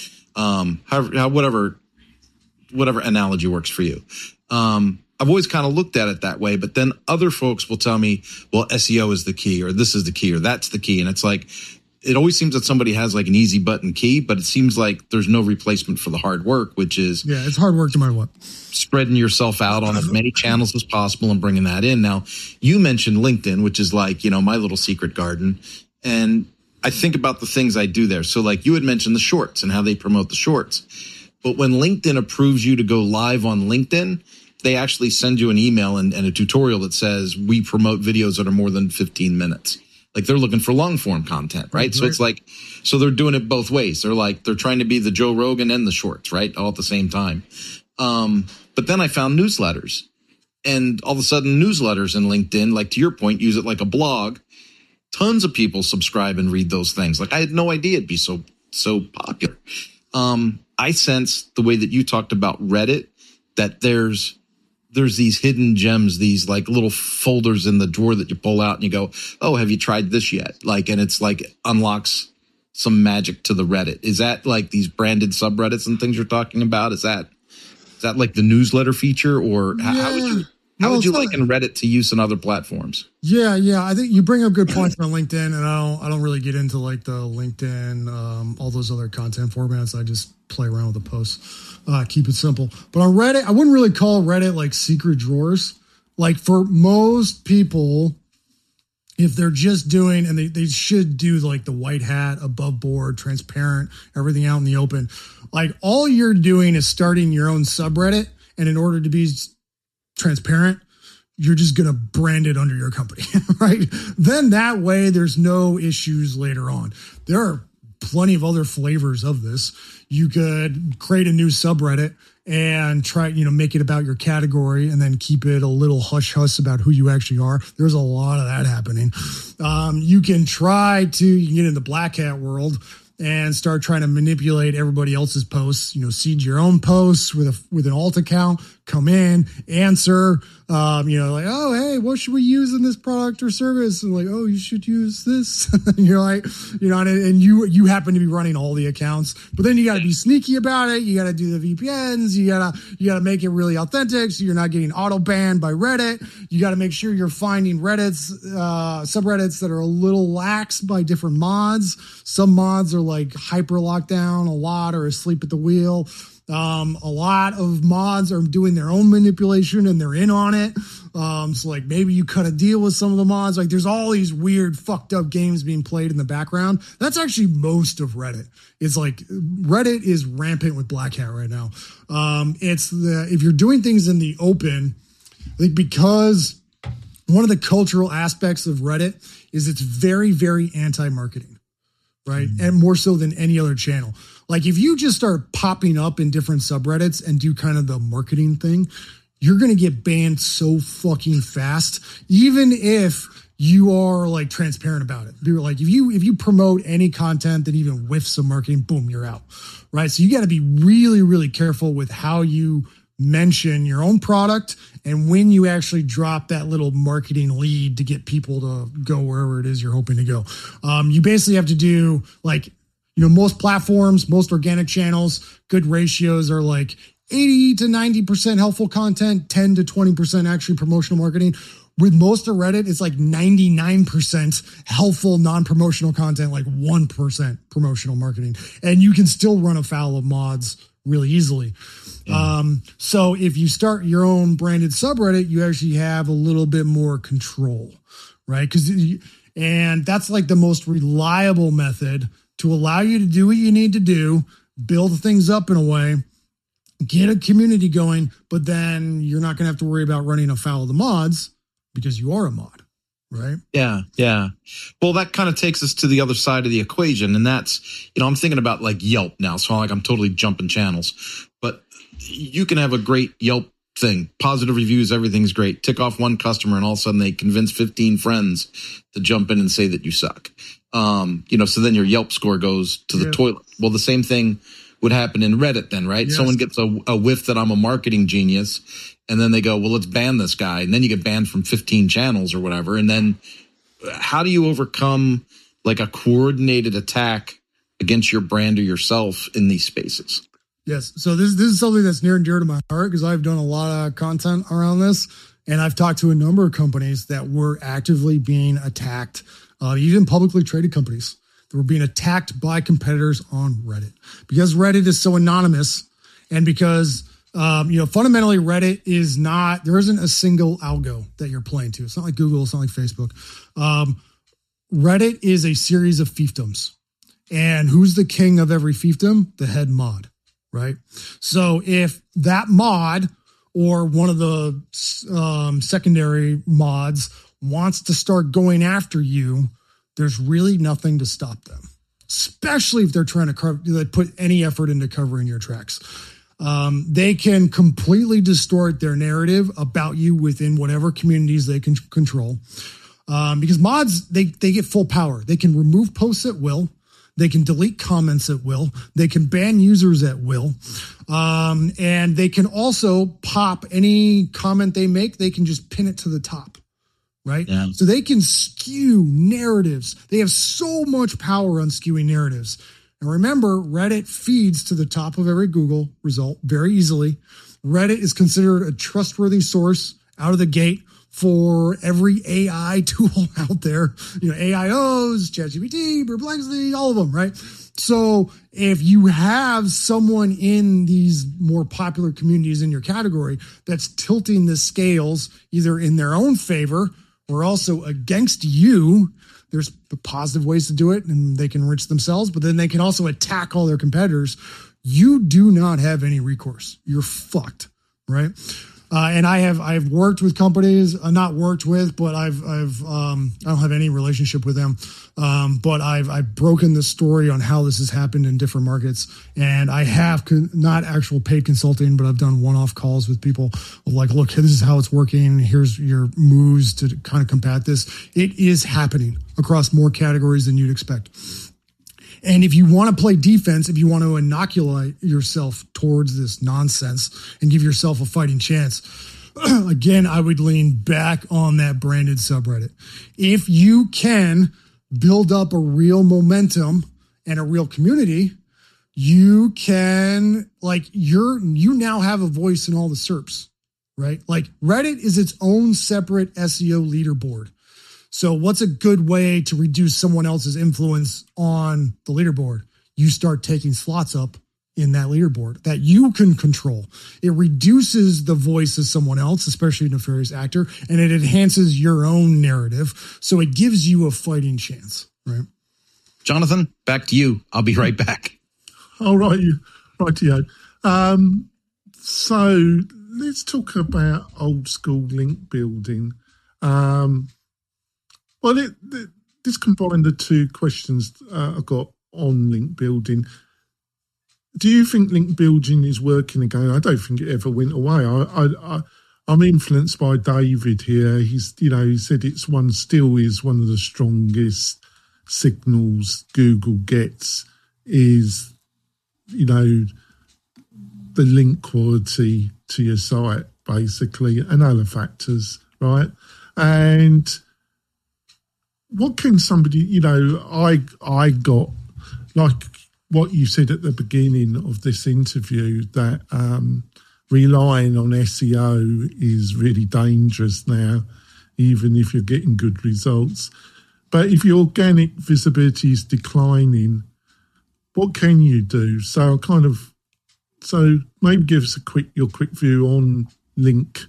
Whatever analogy works for you. I've always kind of looked at it that way, but then other folks will tell me, well, SEO is the key, or this is the key, or that's the key. And it's like, it always seems that somebody has like an easy button key, but it seems like there's no replacement for the hard work, which is, it's hard work no matter what. Spreading yourself out on as many channels as possible and bringing that in. Now, you mentioned LinkedIn, which is like, my little secret garden. And I think about the things I do there. So like you had mentioned the shorts and how they promote the shorts. But when LinkedIn approves you to go live on LinkedIn, they actually send you an email and a tutorial that says we promote videos that are more than 15 minutes. Like they're looking for long form content, right? So it's like, so they're doing it both ways. They're trying to be the Joe Rogan and the shorts, right? All at the same time. But then I found newsletters, and all of a sudden newsletters in LinkedIn, like to your point, use it like a blog. Tons of people subscribe and read those things. Like I had no idea it'd be so popular. I sense the way that you talked about Reddit, that there's these hidden gems, these like little folders in the drawer that you pull out and you go, oh, have you tried this yet? Like, and it's like unlocks some magic to the Reddit. Is that like these branded subreddits and things you're talking about? Is that like the newsletter feature, or how would you liken Reddit to use on other platforms? Yeah. I think you bring up good points on LinkedIn, and I don't really get into like the LinkedIn, all those other content formats. I just play around with the posts. Keep it simple. But on Reddit, I wouldn't really call Reddit like secret drawers. Like for most people, if they're just doing, and they should do like the white hat, above board, transparent, everything out in the open. Like all you're doing is starting your own subreddit. And in order to be transparent, you're just going to brand it under your company, right? Then that way there's no issues later on. There are plenty of other flavors of this. You could create a new subreddit and try, make it about your category, and then keep it a little hush-hush about who you actually are. There's a lot of that happening. You can get in the Black Hat world and start trying to manipulate everybody else's posts, seed your own posts with an alt account, come in, answer, like, oh, hey, what should we use in this product or service? And like, oh, you should use this. And you're like, and you happen to be running all the accounts, but then you got to be sneaky about it. You got to do the VPNs. You got to make it really authentic, so you're not getting auto banned by Reddit. You got to make sure you're finding subreddits that are a little lax by different mods. Some mods are like hyper lockdown a lot, or asleep at the wheel. A lot of mods are doing their own manipulation and they're in on it. So like maybe you cut a deal with some of the mods. Like there's all these weird fucked up games being played in the background. That's actually most of Reddit. It's like Reddit is rampant with Black Hat right now. If you're doing things in the open, I think because one of the cultural aspects of Reddit is it's very, very anti-marketing, right? And more so than any other channel. Like if you just start popping up in different subreddits and do kind of the marketing thing, you're going to get banned so fucking fast, even if you are like transparent about it. You're like, if you promote any content that even whiffs of marketing, boom, you're out, right? So you got to be really, really careful with how you mention your own product and when you actually drop that little marketing lead to get people to go wherever it is you're hoping to go. You basically have to do like, most platforms, most organic channels, good ratios are like 80 to 90% helpful content, 10 to 20% actually promotional marketing. With most of Reddit, it's like 99% helpful non-promotional content, like 1% promotional marketing. And you can still run afoul of mods really easily. So if you start your own branded subreddit, you actually have a little bit more control, right? And that's like the most reliable method to allow you to do what you need to do, build things up in a way, get a community going, but then you're not going to have to worry about running afoul of the mods because you are a mod, right? Yeah. Well, that kind of takes us to the other side of the equation. And that's, I'm thinking about like Yelp now. So I'm totally jumping channels, but you can have a great Yelp thing, positive reviews, everything's great. Tick off one customer and all of a sudden they convince 15 friends to jump in and say that you suck. So then your Yelp score goes to the toilet. Well, the same thing would happen in Reddit then, right? Yes. Someone gets a whiff that I'm a marketing genius and then they go, well, let's ban this guy. And then you get banned from 15 channels or whatever. And then how do you overcome like a coordinated attack against your brand or yourself in these spaces? Yes. So this is something that's near and dear to my heart because I've done a lot of content around this and I've talked to a number of companies that were actively being attacked, even publicly traded companies that were being attacked by competitors on Reddit because Reddit is so anonymous and because, fundamentally Reddit is not, there isn't a single algo that you're playing to. It's not like Google. It's not like Facebook. Reddit is a series of fiefdoms and who's the king of every fiefdom? The head mod, right? So if that mod or one of the secondary mods wants to start going after you, there's really nothing to stop them, especially if they're trying to put any effort into covering your tracks. They can completely distort their narrative about you within whatever communities they can control. Because mods, they get full power. They can remove posts at will. They can delete comments at will. They can ban users at will. And they can also pop any comment they make. They can just pin it to the top. Right. Yeah. So they can skew narratives. They have so much power on skewing narratives. And remember, Reddit feeds to the top of every Google result very easily. Reddit is considered a trustworthy source out of the gate for every AI tool out there. AIOs, ChatGPT, Perplexity, all of them, right? So if you have someone in these more popular communities in your category that's tilting the scales either in their own favor or also against you, there's positive ways to do it and they can enrich themselves, but then they can also attack all their competitors. You do not have any recourse. You're fucked, right? And I've worked with companies, not worked with, but I don't have any relationship with them. But I've broken the story on how this has happened in different markets. And I have not actual paid consulting, but I've done one-off calls with people like, look, this is how it's working. Here's your moves to kind of combat this. It is happening across more categories than you'd expect. And if you want to play defense, if you want to inoculate yourself towards this nonsense and give yourself a fighting chance, again, I would lean back on that branded subreddit. If you can build up a real momentum and a real community, you can, you now have a voice in all the SERPs, right? Like Reddit is its own separate SEO leaderboard. So what's a good way to reduce someone else's influence on the leaderboard? You start taking slots up in that leaderboard that you can control. It reduces the voice of someone else, especially a nefarious actor, and it enhances your own narrative. So it gives you a fighting chance, right? Jonathan, back to you. I'll be right back. All right, rightio. So let's talk about old school link building. This combined the two questions I got on link building. Do you think link building is working again? I don't think it ever went away. I'm influenced by David here. He said still is one of the strongest signals Google gets is, the link quality to your site, basically, and other factors, right? And what can somebody, I got, like what you said at the beginning of this interview, that relying on SEO is really dangerous now, even if you're getting good results. But if your organic visibility is declining, what can you do? So maybe give us your quick view on link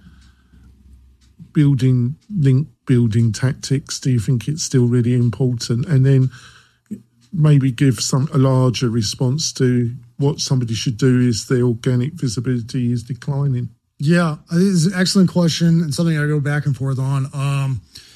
building tactics. Do you think it's still really important? And then maybe give a larger response to what somebody should do if their organic visibility is declining. Yeah, it's an excellent question and something I go back and forth on.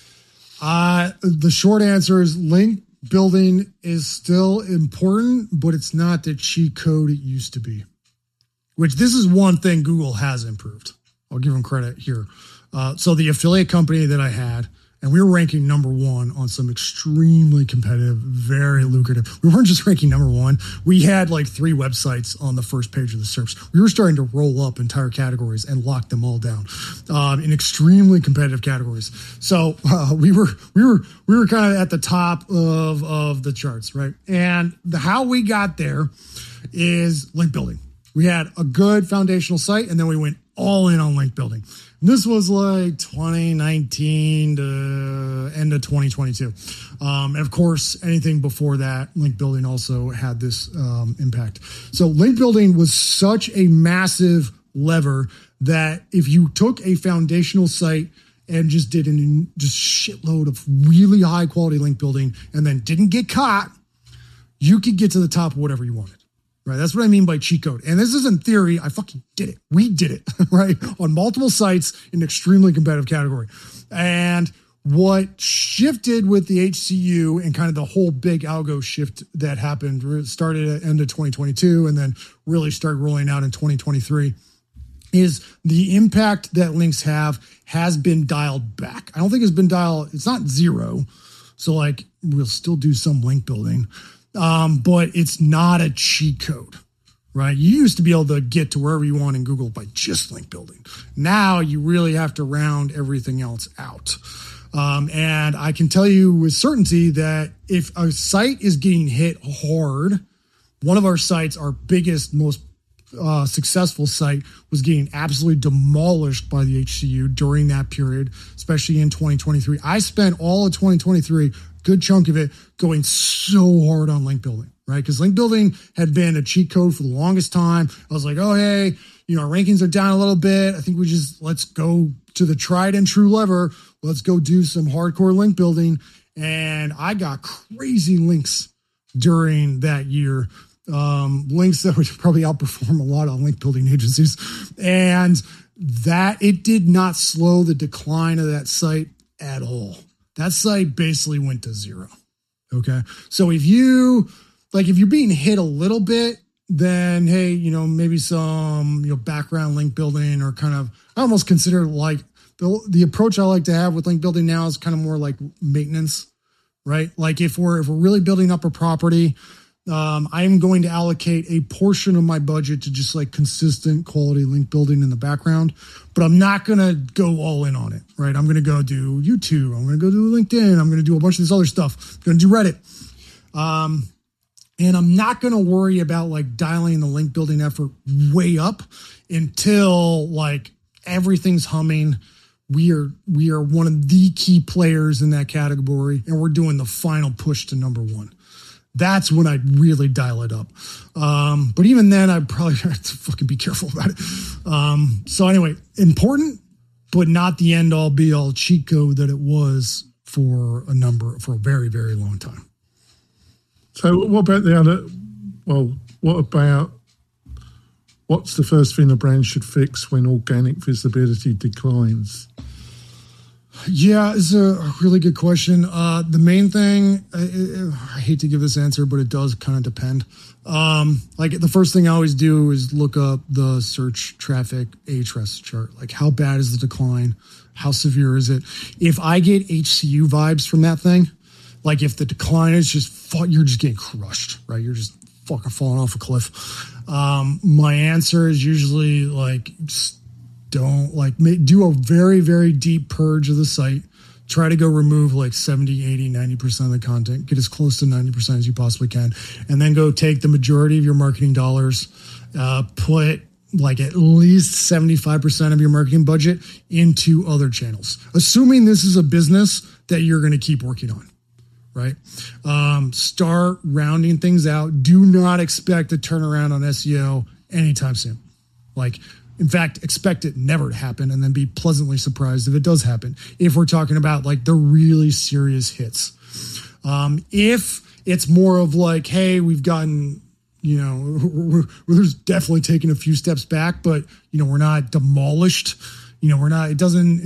The short answer is link building is still important, but it's not the cheat code it used to be, which this is one thing Google has improved. I'll give them credit here. So the affiliate company that I had, and we were ranking number one on some extremely competitive, very lucrative. We weren't just ranking number one. We had like 3 websites on the first page of the SERPs. We were starting to roll up entire categories and lock them all down in extremely competitive categories. So we were kind of at the top of the charts, right? And how we got there is link building. We had a good foundational site, and then we went all in on link building. This was like 2019 to end of 2022. And of course, anything before that, link building also had this impact. So link building was such a massive lever that if you took a foundational site and just did just shitload of really high quality link building and then didn't get caught, you could get to the top of whatever you wanted. Right, that's what I mean by cheat code. And this isn't theory. I fucking did it. We did it, right? On multiple sites in an extremely competitive category. And what shifted with the HCU and kind of the whole big algo shift that happened, started at the end of 2022 and then really started rolling out in 2023, is the impact that links has been dialed back. I don't think it's not zero. So like we'll still do some link building. But it's not a cheat code, right? You used to be able to get to wherever you want in Google by just link building. Now you really have to round everything else out. And I can tell you with certainty that if a site is getting hit hard, one of our sites, our biggest, most successful site, was getting absolutely demolished by the HCU during that period, especially in 2023. I spent all of 2023, good chunk of it, going so hard on link building, right? Because link building had been a cheat code for the longest time. I was like, oh, hey, our rankings are down a little bit. I think let's go to the tried and true lever. Let's go do some hardcore link building. And I got crazy links during that year. Links that would probably outperform a lot of link building agencies. And that it did not slow the decline of that site at all. That site basically went to zero. Okay. So if you're being hit a little bit, then, hey, maybe some, background link building, or kind of, I almost consider like the approach I like to have with link building now is kind of more like maintenance, right? Like if we're really building up a property, I'm going to allocate a portion of my budget to just like consistent quality link building in the background, but I'm not going to go all in on it, right? I'm going to go do YouTube. I'm going to go do LinkedIn. I'm going to do a bunch of this other stuff. I'm going to do Reddit. And I'm not going to worry about like dialing the link building effort way up until like everything's humming. We are one of the key players in that category, and we're doing the final push to number one. That's when I'd really dial it up. But even then, I'd probably have to fucking be careful about it. So anyway, important, but not the end all be all cheat code that it was for a very, very long time. So what about the other? Well, what about what's the first thing a brand should fix when organic visibility declines? Yeah, it's a really good question. The main thing, I hate to give this answer, but it does kind of depend. Like the first thing I always do is look up the search traffic Ahrefs chart. Like how bad is the decline? How severe is it? If I get HCU vibes from that thing, like if the decline is you're just getting crushed, right? You're just fucking falling off a cliff. My answer is usually like, do a very, very deep purge of the site. Try to go remove like 70, 80, 90% of the content. Get as close to 90% as you possibly can. And then go take the majority of your marketing dollars, put like at least 75% of your marketing budget into other channels. Assuming this is a business that you're going to keep working on, right? Start rounding things out. Do not expect a turnaround on SEO anytime soon. Like, in fact, expect it never to happen and then be pleasantly surprised if it does happen. If we're talking about like the really serious hits. If it's more of like, hey, we've gotten, we're just definitely taking a few steps back, but, we're not demolished. We're not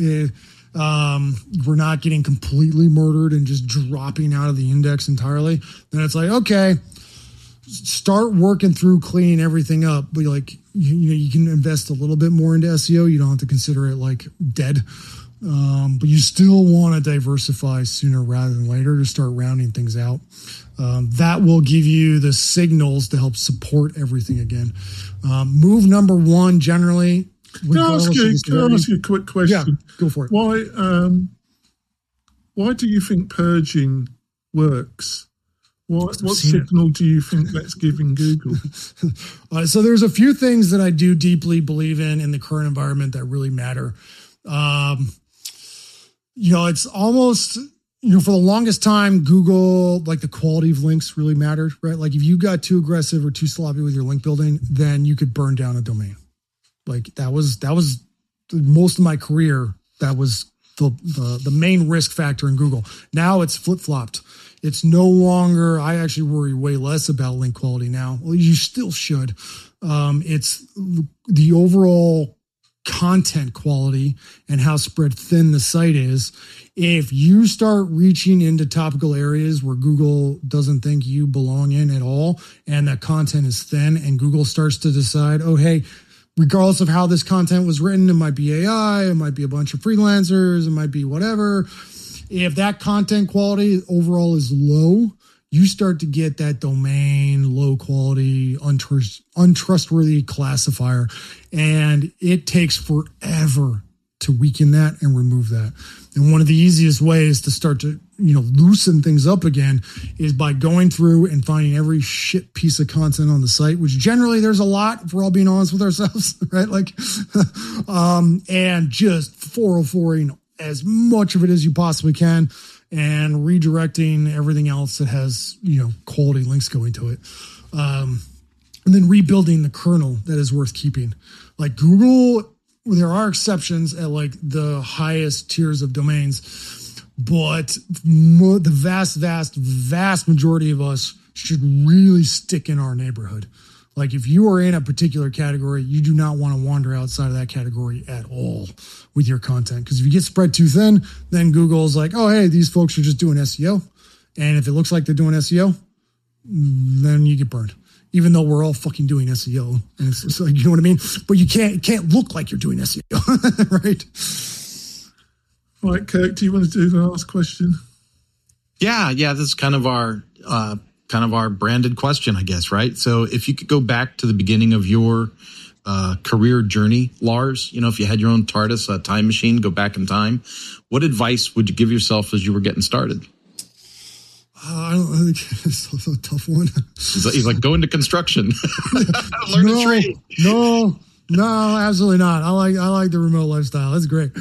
getting completely murdered and just dropping out of the index entirely. Then it's like, okay, start working through cleaning everything up, but like, you can invest a little bit more into SEO. You don't have to consider it like dead. But you still want to diversify sooner rather than later to start rounding things out. That will give you the signals to help support everything again. Move number one, generally. Can I ask you a quick question? Yeah, go for it. Why do you think purging works? What signal do you think that's giving Google? So there's a few things that I do deeply believe in the current environment that really matter. It's almost, for the longest time, Google, like the quality of links really mattered, right? Like if you got too aggressive or too sloppy with your link building, then you could burn down a domain. Like that was most of my career. That was the main risk factor in Google. Now it's flip-flopped. It's no longer, I actually worry way less about link quality now. Well, you still should. It's the overall content quality and how spread thin the site is. If you start reaching into topical areas where Google doesn't think you belong in at all, and that content is thin, and Google starts to decide, oh, hey, regardless of how this content was written, it might be AI, it might be a bunch of freelancers, it might be whatever. If that content quality overall is low, you start to get that domain, low quality, untrustworthy classifier. And it takes forever to weaken that and remove that. And one of the easiest ways to start to, loosen things up again is by going through and finding every shit piece of content on the site, which generally there's a lot, if we're all being honest with ourselves, right? Like, and just 404ing as much of it as you possibly can and redirecting everything else that has, quality links going to it. And then rebuilding the kernel that is worth keeping. Like Google, there are exceptions at like the highest tiers of domains, but the vast majority of us should really stick in our neighborhood. Like if you are in a particular category, you do not want to wander outside of that category at all with your content. Because if you get spread too thin, then Google's like, oh, hey, these folks are just doing SEO. And if it looks like they're doing SEO, then you get burned. Even though we're all fucking doing SEO. And it's like, you know what I mean? But you can't look like you're doing SEO, right? All right, Kirk, do you want to do the last question? Yeah. This is kind of our branded question, I guess, right? So if you could go back to the beginning of your career journey, Lars, if you had your own TARDIS, a time machine, go back in time, what advice would you give yourself as you were getting started? I don't think it's a tough one. He's like, go into construction, learn a trade. No, No, absolutely not. I like the remote lifestyle. That's great.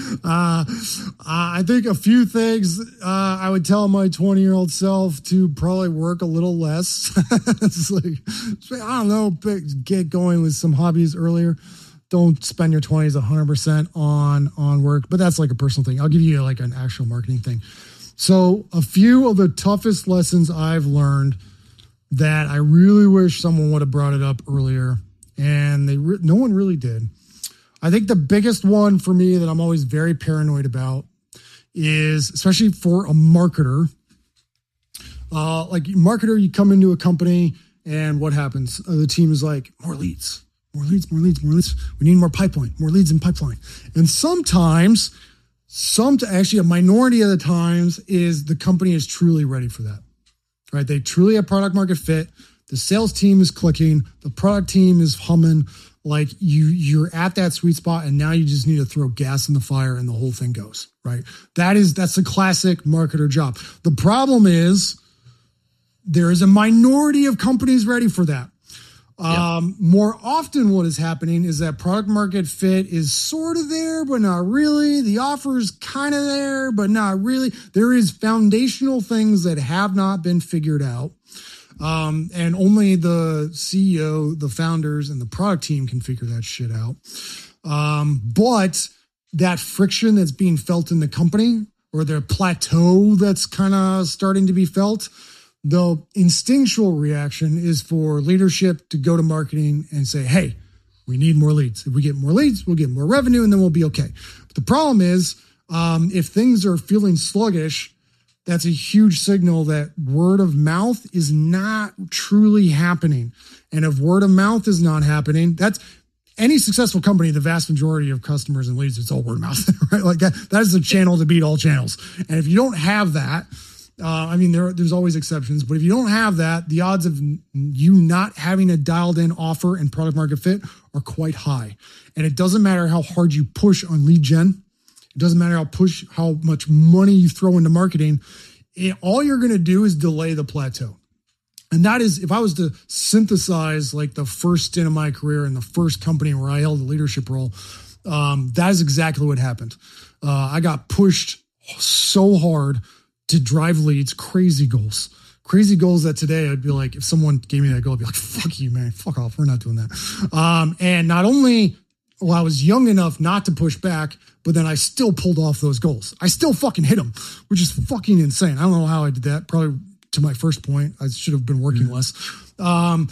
I think a few things I would tell my 20-year-old self to probably work a little less. It's like, I don't know, get going with some hobbies earlier. Don't spend your 20s 100% on work, but that's like a personal thing. I'll give you like an actual marketing thing. So a few of the toughest lessons I've learned that I really wish someone would have brought it up earlier, and no one really did. I think the biggest one for me that I'm always very paranoid about is, especially for a marketer, like marketer, you come into a company and what happens? The team is like, more leads. We need more pipeline, more leads in pipeline. And sometimes, actually a minority of the times, is the company is truly ready for that, right? They truly have product market fit. The sales team is clicking. The product team is humming. Like you're at that sweet spot, and now you just need to throw gas in the fire and the whole thing goes, right? That's a classic marketer job. The problem is there is a minority of companies ready for that. More often what is happening is that product market fit is sort of there, but not really. The offer is kind of there, but not really. There is foundational things that have not been figured out. And only the CEO, the founders, and the product team can figure that shit out. But that friction that's being felt in the company, or the plateau that's kind of starting to be felt, the instinctual reaction is for leadership to go to marketing and say, hey, we need more leads. If we get more leads, we'll get more revenue, and then we'll be okay. But the problem is, if things are feeling sluggish, that's a huge signal that word of mouth is not truly happening. And if word of mouth is not happening, that's any successful company, the vast majority of customers and leads, it's all word of mouth, right? Like that is the channel to beat all channels. And if you don't have that, there's always exceptions, but if you don't have that, the odds of you not having a dialed in offer and product market fit are quite high. And it doesn't matter how hard you push on lead gen. It doesn't matter how much money you throw into marketing. All you're going to do is delay the plateau. And that is, if I was to synthesize like the first stint of my career in the first company where I held a leadership role, that is exactly what happened. I got pushed so hard to drive leads, crazy goals that today I'd be like, if someone gave me that goal, I'd be like, fuck you, man, fuck off. We're not doing that. And not only, I was young enough not to push back, but then I still pulled off those goals. I still fucking hit them, which is fucking insane. I don't know how I did that. Probably to my first point, I should have been working less. But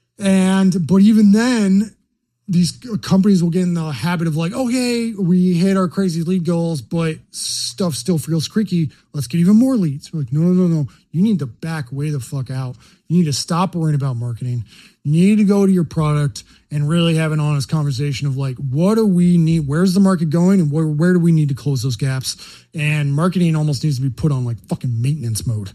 even then, these companies will get in the habit of like, okay, we hit our crazy lead goals, but stuff still feels creaky. Let's get even more leads. We're like, no. You need to back way the fuck out. You need to stop worrying about marketing. You need to go to your product and really have an honest conversation of like, what do we need? Where's the market going? And where do we need to close those gaps? And marketing almost needs to be put on like fucking maintenance mode.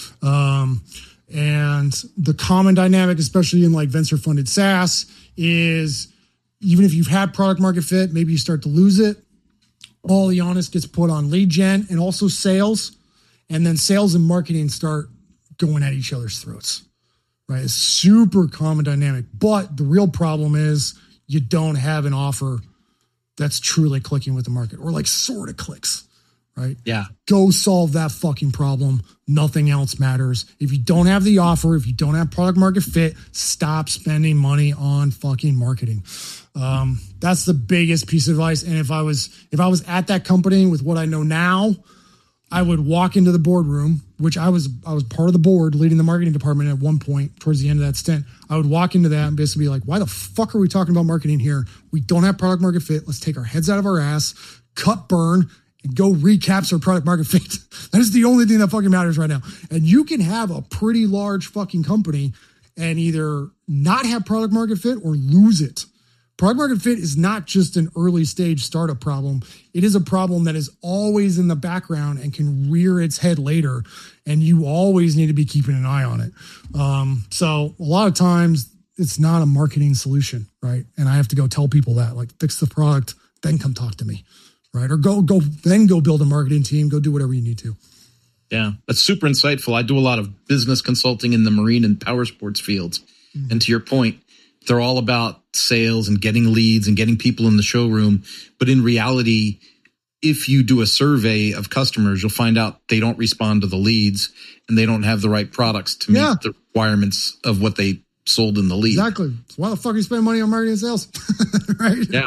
And the common dynamic, especially in like venture funded SaaS, is even if you've had product market fit, maybe you start to lose it. All the onus gets put on lead gen and also sales. And then sales and marketing start going at each other's throats, right? It's super common dynamic. But the real problem is you don't have an offer that's truly clicking with the market, or like sort of clicks, right? Yeah. Go solve that fucking problem. Nothing else matters. If you don't have the offer, if you don't have product market fit, stop spending money on fucking marketing. That's the biggest piece of advice. And if I was at that company with what I know now, I would walk into the boardroom, which I was part of the board leading the marketing department at one point towards the end of that stint. I would walk into that and basically be like, why the fuck are we talking about marketing here? We don't have product market fit. Let's take our heads out of our ass, cut burn, and go recapture product market fit. That is the only thing that fucking matters right now. And you can have a pretty large fucking company and either not have product market fit or lose it. Product market fit is not just an early stage startup problem. It is a problem that is always in the background and can rear its head later. And you always need to be keeping an eye on it. So a lot of times it's not a marketing solution, right? And I have to go tell people that, like, fix the product, then come talk to me, right? Or go build a marketing team, go do whatever you need to. Yeah, that's super insightful. I do a lot of business consulting in the marine and power sports fields. Mm-hmm. And to your point, they're all about sales and getting leads and getting people in the showroom. But in reality, if you do a survey of customers, you'll find out they don't respond to the leads and they don't have the right products to meet the requirements of what they sold in the lead. Exactly. So why the fuck are you spending money on marketing and sales? Right? Yeah.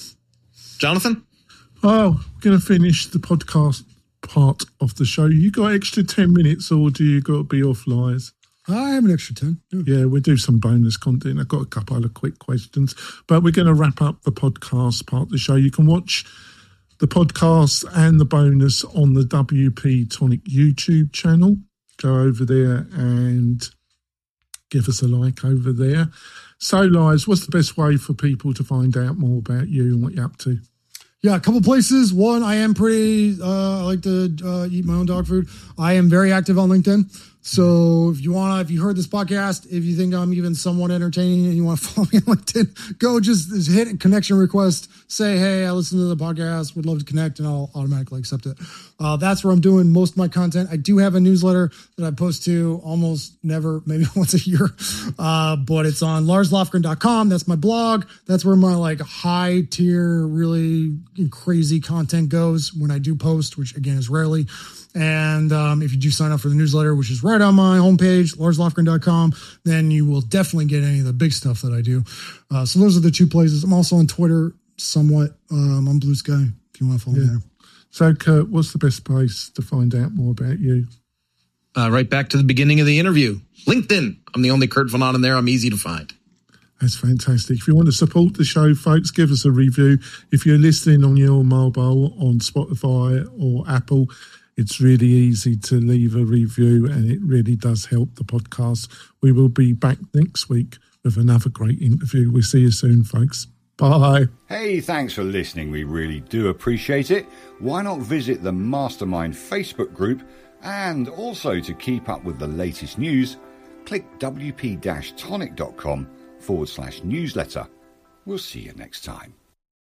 Jonathan? Oh, we're going to finish the podcast part of the show. You got extra 10 minutes or do you got to be off, Liars? I have an extra 10. Yeah, we'll do some bonus content. I've got a couple of quick questions, but we're going to wrap up the podcast part of the show. You can watch the podcast and the bonus on the WP Tonic YouTube channel. Go over there and give us a like over there. So, Lies, what's the best way for people to find out more about you and what you're up to? Yeah, a couple places. One, I am pretty, I like to eat my own dog food. I am very active on LinkedIn. So if you heard this podcast, if you think I'm even somewhat entertaining and you want to follow me on LinkedIn, go just hit a connection request. Say, hey, I listened to the podcast, would love to connect, and I'll automatically accept it. That's where I'm doing most of my content. I do have a newsletter that I post to almost never, maybe once a year. But it's on LarsLofgren.com. That's my blog. That's where my like high tier, really crazy content goes when I do post, which again is rarely. And if you do sign up for the newsletter, which is right on my homepage, LarsLofgren.com, then you will definitely get any of the big stuff that I do. So those are the two places. I'm also on Twitter somewhat. I'm Blue Sky if you want to follow me there. So, Kurt, what's the best place to find out more about you? Right back to the beginning of the interview. LinkedIn. I'm the only Kurt Von Ahnen there. I'm easy to find. That's fantastic. If you want to support the show, folks, give us a review. If you're listening on your mobile, on Spotify or Apple, it's really easy to leave a review and it really does help the podcast. We will be back next week with another great interview. We'll see you soon, folks. Bye. Hey, thanks for listening. We really do appreciate it. Why not visit the Mastermind Facebook group? And also to keep up with the latest news, click wp-tonic.com/newsletter. We'll see you next time.